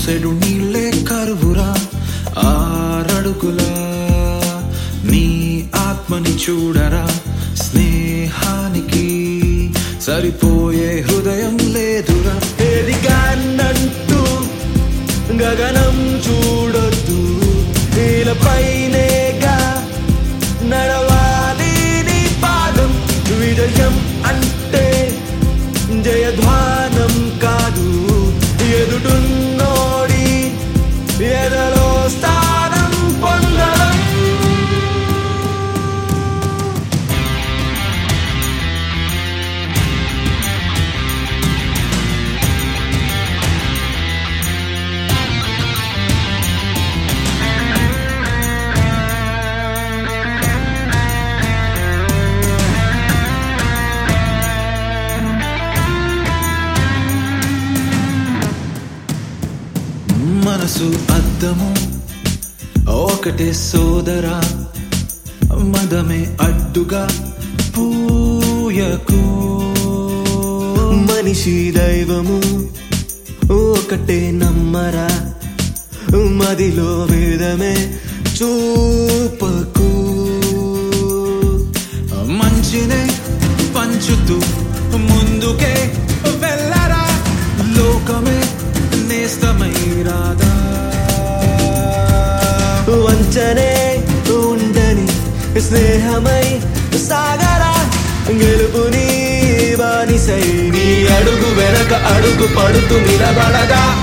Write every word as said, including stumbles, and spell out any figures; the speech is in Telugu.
మూసెడు నీళ్ళే కరువురా ఆరడుగులా నీ ఆత్మని చూడరా స్నేహానికి సరిపోయే హృదయం లేదురా ఎదిగానంటూ గగనం చూడొద్దు నీలపైనేగా నడవాలి నీ పాదం విజయం అంటే జయధ్వానం కాదు ఎదుటున్నోడి ఎదలో స్థానం పొందడం మనసు అద్దము ఒకటే సోదరా మదమే అడ్డుగా పూయకు మనిషి దైవము ఒకటే నమ్మరా మదిలో వేదమే చూపకు మంచినే పంచుతూ ముందుకే వెళ్ళరా లోకమే నేస్తమై రాదా వంచనే ఉండని స్నేహమై సాగరా గెలుపుని బానిసై నీ అడుగు వెనక అడుగు పడుతూ నిలబడగా